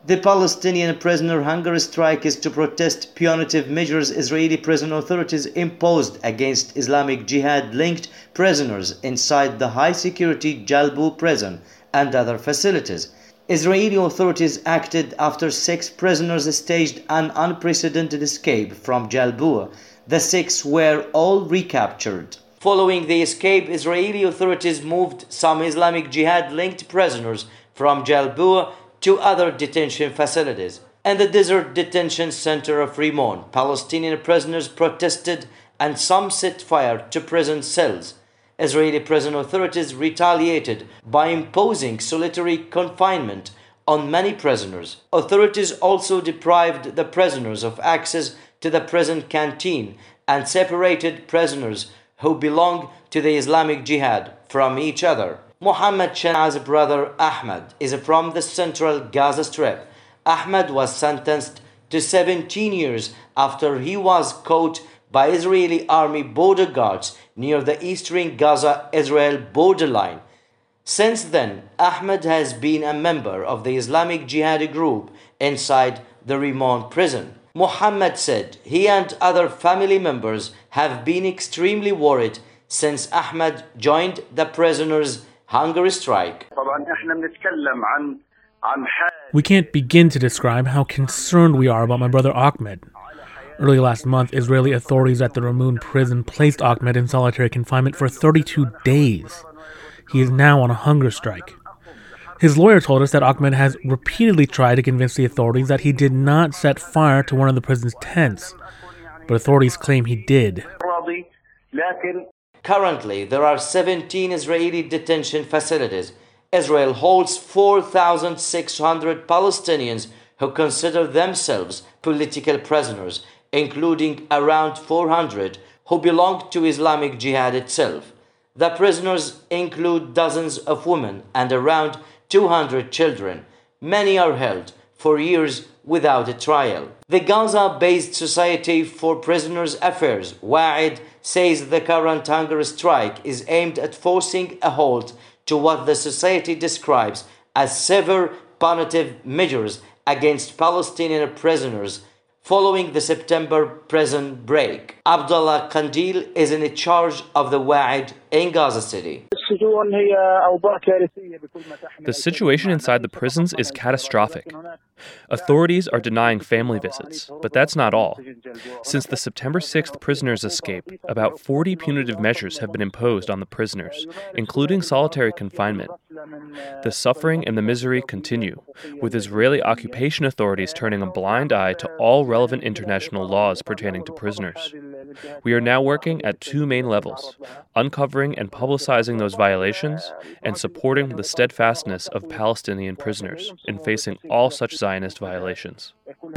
The Palestinian prisoner hunger strike is to protest punitive measures Israeli prison authorities imposed against Islamic Jihad-linked prisoners inside the high-security Jalbou prison and other facilities. Israeli authorities acted after 6 prisoners staged an unprecedented escape from Jalbou. The 6 were all recaptured. Following the escape, Israeli authorities moved some Islamic Jihad-linked prisoners from Jalbou to other detention facilities. In the desert detention center of Rimon, Palestinian prisoners protested and some set fire to prison cells. Israeli prison authorities retaliated by imposing solitary confinement on many prisoners. Authorities also deprived the prisoners of access to the prison canteen and separated prisoners who belong to the Islamic Jihad from each other. Muhammad Shanaz's brother Ahmed is from the central Gaza Strip. Ahmed was sentenced to 17 years after he was caught by Israeli army border guards near the eastern Gaza-Israel borderline. Since then, Ahmed has been a member of the Islamic Jihad group inside the Rimon prison. Muhammad said he and other family members have been extremely worried since Ahmed joined the prisoners' hunger strike. We can't begin to describe how concerned we are about my brother Ahmed. Early last month, Israeli authorities at the Rimon prison placed Ahmed in solitary confinement for 32 days. He is now on a hunger strike. His lawyer told us that Ahmed has repeatedly tried to convince the authorities that he did not set fire to one of the prison's tents, but authorities claim he did. Currently, there are 17 Israeli detention facilities. Israel holds 4,600 Palestinians who consider themselves political prisoners, including around 400 who belong to Islamic Jihad itself. The prisoners include dozens of women and around 200 children. Many are held for years without a trial. The Gaza-based Society for Prisoners' Affairs, WAID, says the current hunger strike is aimed at forcing a halt to what the society describes as severe punitive measures against Palestinian prisoners following the September prison break. Abdullah Kandil is in charge of the WAID in Gaza City. The situation inside the prisons is catastrophic. Authorities are denying family visits, but that's not all. Since the September 6th prisoners' escape, about 40 punitive measures have been imposed on the prisoners, including solitary confinement. The suffering and the misery continue, with Israeli occupation authorities turning a blind eye to all relevant international laws pertaining to prisoners. We are now working at 2 main levels: uncovering and publicizing those violations, and supporting the steadfastness of Palestinian prisoners in facing all such Zionist violations.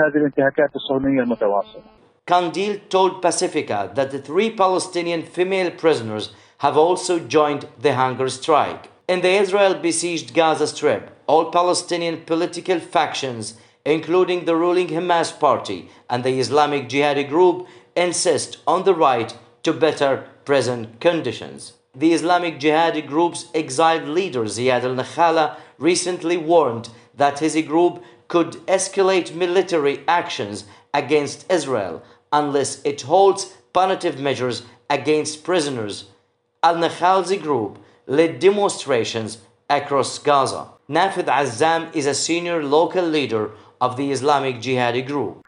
Kandil told Pacifica that the 3 Palestinian female prisoners have also joined the hunger strike. In the Israel-besieged Gaza Strip, all Palestinian political factions, including the ruling Hamas party and the Islamic Jihad group, insist on the right to better prison conditions. The Islamic Jihad group's exiled leader Ziad al-Nakhala recently warned that his group could escalate military actions against Israel unless it holds punitive measures against prisoners. Al-Nakhala's group led demonstrations across Gaza. Nafid Azzam is a senior local leader of the Islamic Jihad group.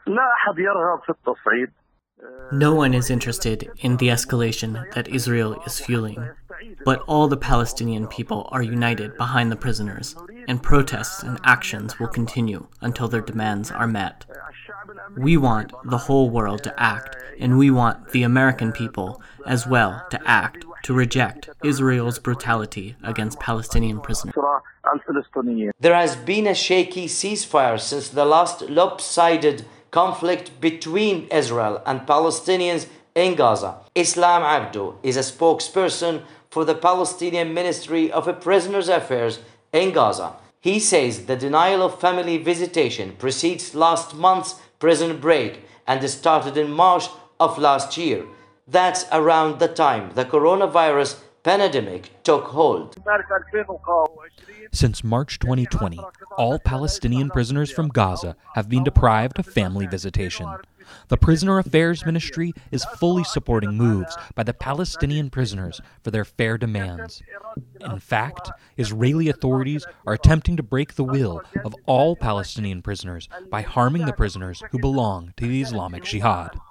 No one is interested in the escalation that Israel is fueling, but all the Palestinian people are united behind the prisoners, and protests and actions will continue until their demands are met. We want the whole world to act, and we want the American people as well to act to reject Israel's brutality against Palestinian prisoners. There has been a shaky ceasefire since the last lopsided conflict between Israel and Palestinians in Gaza. Islam Abdo is a spokesperson for the Palestinian Ministry of Prisoners' Affairs in Gaza. He says the denial of family visitation precedes last month's prison break and started in March of last year. That's around the time the coronavirus pandemic took hold. Since March 2020, all Palestinian prisoners from Gaza have been deprived of family visitation. The Prisoner Affairs Ministry is fully supporting moves by the Palestinian prisoners for their fair demands. In fact, Israeli authorities are attempting to break the will of all Palestinian prisoners by harming the prisoners who belong to the Islamic Jihad.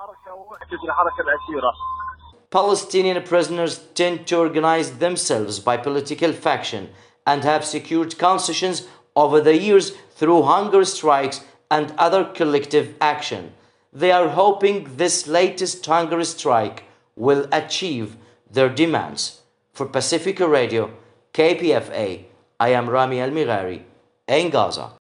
Palestinian prisoners tend to organize themselves by political faction and have secured concessions over the years through hunger strikes and other collective action. They are hoping this latest hunger strike will achieve their demands. For Pacifica Radio, KPFA, I am Rami Al-Mighari in Gaza.